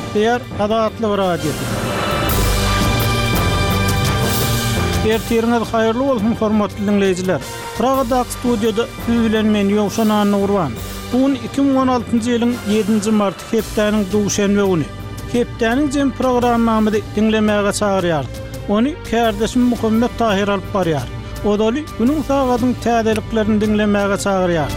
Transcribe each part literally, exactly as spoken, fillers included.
Gepler Adatly Radio. Ertiriniz hayırlı bolsun hormatly dinleyijiler. Pragada studiyada siz bilen men Ýowşan Nurwan. Bugün iki bin on altyncy ýylyň ýedinji mart hepdeniň duşanbe güni. Hepdeniň jem programmamy dinlemäge çagyrýar. Onu kardeşim Muhammed Tahir alyp barýar. Odaly günüň sagatyň täzeliklerini dinlemäge çagyrýar.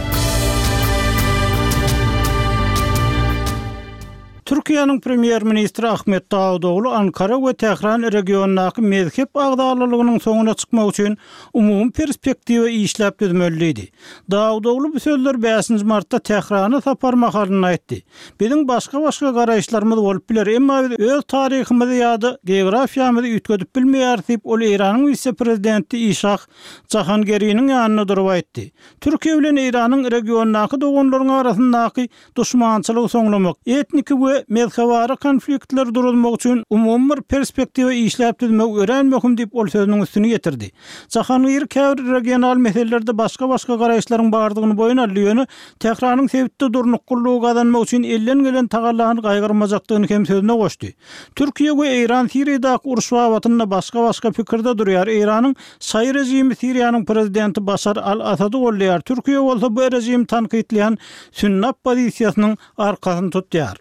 Türkiýanyň premier ministri Ahmet Davutoğlu Ankara we Tehran regionunaky mezhep agdarlygynyň soňuna çykmak üçin umumy perspektiwa işläp düzmeliydi. Davutoğlu bu sözler beşinji martda Tehrana sapar mahalyny aýtdy. Biziň başga-başga garaýşlarymyz bolup biler, emma biz öz taryhymyzy ýa-da geografiýamyzy üýtgedip bilmeýär diýip ol Iranyň vice-prezidenti Işak Jahangeriň ýanyna durup aýtdy. Türkiýe bilen Iranyň regionunaky dogunlaryň arasyndaky duşmançylygy soňlamak, etnik we mezhewara konfliktler durulmak üçin umumy bir perspektiwa işläp düzmek öğrenmekim diýip ol sözüniň üstüne getirdi. Jahangir käbir regional meselelerde başga-başga garaýşlaryň bardygyny boyun alýany, Tehranyň sebitde durnuk gullugy kazanmak üçin elden gelen tagallany gaýgyrmajakdygyny hem sözüne goşdy. Türkiýe we Iran Siriýadaky uruş wagatynda başga-başga pikirde durýar. Iranyň şaý rejimi Siriýanyň prezidenti Başar al-Asady gollaýar. Türkiýe bolsa bu rejimi tanqidleýän Sünnap pozisiýasynyň arkasyny tutýar.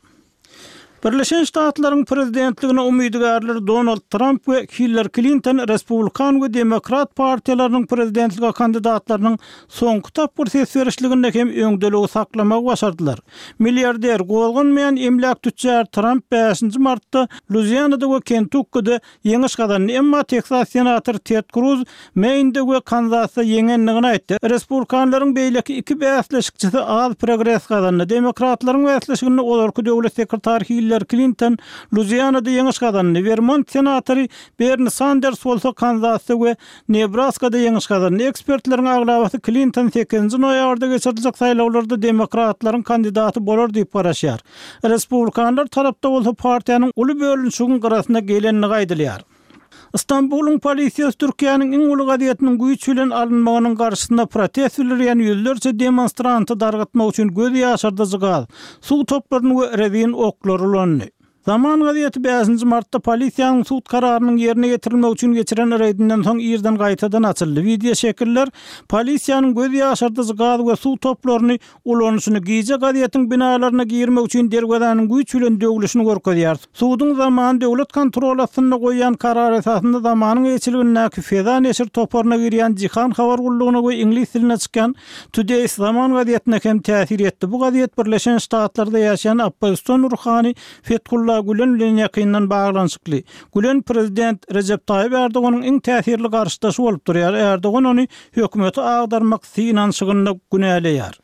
Birleşen Ştatlaryň prezidentligine umydygarlar Donald Trump we Hillary Clinton Respublikan we Demokrat partiýalarynyň prezidentligi kandidatlarynyň soňky tapyr ses berişliginde hem öňdeligi saklamak başardylar. Milliarder golgunmaýan emlak tütjär Trump beşinji martda Louisiana'da we Kentucky'da ýeňiş gazandy, emma Texas senator Ted Cruz Maine'de we Kansas'da ýeňenligini aýtdy. Respublikanlaryň beýleki iki bäsleşikçisi az progress gazandy. Demokratlaryň bäsleşigini olarky döwlet sekretary Hillary Clinton Louisiana'da ýeňiş gazandy. Vermont senatory Bernie Sanders bolsa Kansas'da we Nebraska'da ýeňiş gazandy. Ekspertleriň aglabasy Clinton sekizinji noýabrda geçiriljek saýlawlarda demokratlaryň kandidaty bolar diýip garaşýar. Respublikanlar tarapda bolsa partiýanyň uly bölünşiginiň garasynda gelenini gaýdylýar. İstanbul'un polisiýasy Türkiýanyň iň uly gaziýetiniň güýç bilen alınmagynyň garşysynda protest bildirýän ýüzlerçe demonstranty dargatmak üçin göz ýaşarda zygaz, suw toplaryny we rezin oklary ulandy. Zaman gaziýeti beşinji martda polisiýanyň sud kararynyň ýerine getirilmek üçin geçiren reydinden soň ýerden gaýtadan açyldy. Video şekiller polisiýanyň göz ýaşardy zygaz we suw toplaryny ulanyşyny giýje gaziýetiň binalaryna girmek üçin derwezanyň güýç bilen döwülüşini görkezýär. Suwdyň zamany döwlet kontrol astyna goýan karar esasynda zamanyň geçilgännäki Feda neşir toparyna girýän Jihan habar gullugyna we ingliz diline çykan Today zaman gaziýetine hem täsir etdi. Bu gaziýet Birleşen Ştatlarda ýaşaýan Abbaston Ruhani Fethullah Gülen bilen ýakyndan baglanşykly. Gülen prezident Recep Tayyip Erdoğanyň iň täsirli garşydaşy bolup durýar. Erdoğan ony hökümeti agdarmak synanşygyna günäleýär.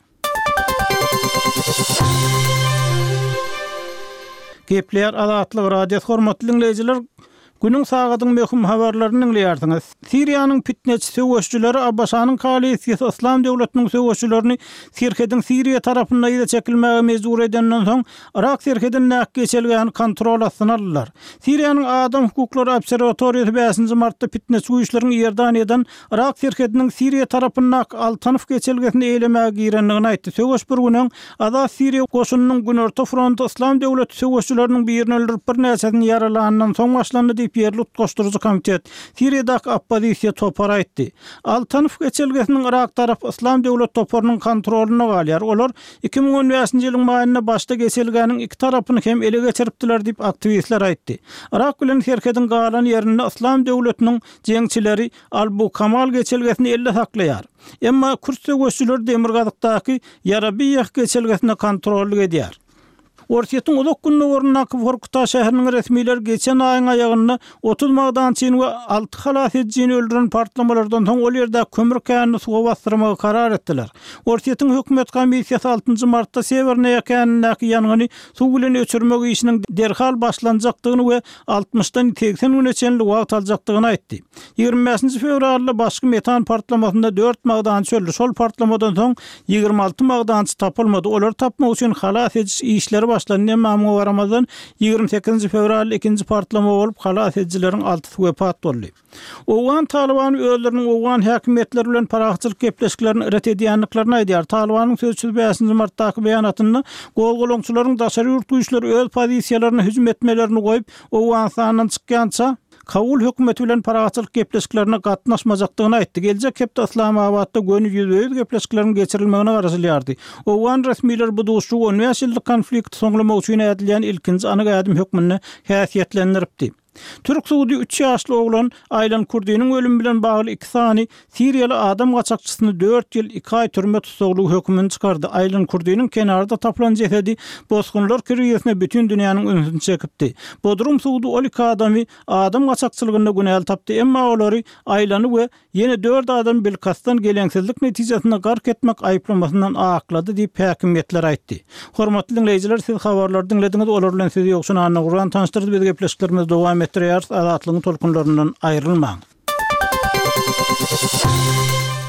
Gepler Adatly Radio hormatly dinleyijiler, günüň sagatyň möhüm habarlaryny dinleýärsiňiz. Siriýanyň fitneçi söwüşçüleri Abbasanyň koalisiýasy Islam döwletiniň söwüşçülerini Sirhedin Siriýa tarapyndan ýa çekilmäge mejbur edenden soň Irak Sirhedin näk geçilgän kontrol astyna aldylar. Siriýanyň Adam hukuklary obserwatoriýasy beşinji martda fitneçi güýçleriň Ýerdaniýadan Irak Sirhediniň Siriýa tarapyndan Altanyf geçilgesini eýlemäge girenligini aýtdy. Söwüş bir günüň Azad Siriýa goşunynyň Günorta fronty Islam döwleti söwüşçüleriniň birini öldürip bir näçesini ýaralanandan soň başlandy diýip goşturucu komitet Siriýadaky oppozisiýa topar aýtdy. Altanyf geçilgesiniň Irak tarap Islam döwlet toparynyň kontrolyna galýar. Olar iki bin on beşinji ýylyň maýyna başda geçilgäniň iki tarapyny hem ele geçiripdiler diýip aktivistler aýtdy. Irak bilen Sirhedin galan ýerinde Islam döwletiniň jeňçileri Albu Kamal geçilgesini elle saklaýar. Emma Kürt söwüşçüler Demirgazykdaky Yarabiýah geçilgesini kontrol edýär. Ortiýetiň uzak günlük ornaky Workuta şäheriniň resmiýetleri geçen aýyň aýagyny otuz magdançyny we alty halas edijini öldüren partlamalardan soň ol ýerde kömür känini suwa bastyrmagy karar etdiler. Ortiýetiň hökümet komissiýasy altıncı martda Severne ýakanyny ýanyny suw bilen öçürmek işiniň derhal başlanjakdygyny we altmışdan seksen güneçenli wagt aljakdygyny aýtdy. ýygrimi beşinji fevralda başky metan partlamasynda dört magdançy öldü. Şol partlamadan soň ýygrimi alty magdançy tapylmady. Olar tapmak üçin halas ediş işleri başlanan emamga varamadan ýygrimi sekizinji fevral ikinji partlama bolup halas edijileriň alty wepat boldy. Owan Taliban öýleriniň Owan häkimetleri bilen paraxçylyk gepleşiklerini ret edýänliklaryny aýdýar. Talibanyň sözçüsi beşinji martdaky beýanatyny golgolongçularyň daşary ýurtduýuşlar öz pozisiýalaryna hüjüm etmelerini goýup Owan sanyny çykýança Kabul hökümeti bilen paraxçylyk gepleşiklerine gatnaşmajakdygyny aýtdy. Geljek hepde Islamabadda gönül ýüzüýüz gepleşikleriniň geçirilmegine garaşylýardy. Owan resmiler bu duşu on beş ýyllyk konflikt soňlamak üçin edilýän ilkinji anyk ädim hökmüni häsiýetlendiripdi. Türk Suudi üç ýaşly oglan Aylan Kurdiýnyň ölüm bilen bagly iki sany Siriýaly adam gaçakçysyny dört ýyl iki aý türme tutsagluk hökmüni çykardy. Aylan Kurdiýnyň kenarda tapılan jesedi bosgunlar kirýesine bütün dünýäniň ünsüni çekipdi. Bodrum Suudi ol iki adamy adam gaçakçylygynda günäl tapdy, emma olary Aylany we ýene dört adam bilkastan geleňsizlik netijesinde gark etmek aýplamasyndan aklady diýip häkimetler aýtdy. Hormatly dinleýijiler, siz habarlary dinlediňiz, olar bilen sizi ýokşun anna guran tanıştyrdy, biz gepleşiklerimiz dowam etdirýär, azatlygyň tolkunlaryndan aýrylmaň.